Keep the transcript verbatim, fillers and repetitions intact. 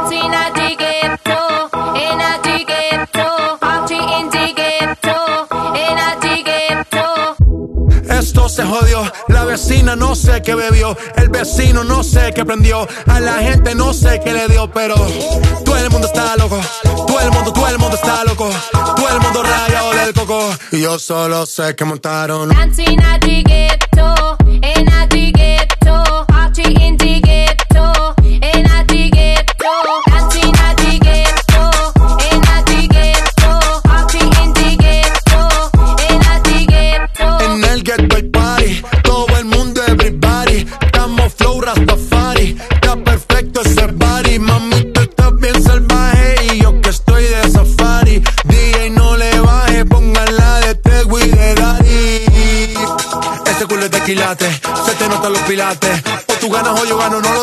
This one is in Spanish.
dancing at the ghetto, in a the ghetto, party in the ghetto, in a the ghetto. Esto se jodió, la vecina no sé qué bebió, el vecino no sé qué prendió, a la gente no sé qué le dio, pero todo el mundo está loco, todo el mundo, todo el mundo está loco, todo el mundo rayado del coco, y yo solo sé que montaron. Dancing at the ghetto, in a the ghetto, party in the ghetto, in a the ghetto, dancing at the ghetto, in a the ghetto, party in the ghetto, in a the ghetto. En el ghetto hay party, todo el mundo everybody, estamos flow Rastafari, está perfecto ese body, mami tú estás bien salvaje y yo que estoy de safari, D J no le baje, póngala de Tego y de Daddy. Ese culo es de quilate, se te notan los pilates, o tú ganas o yo gano, no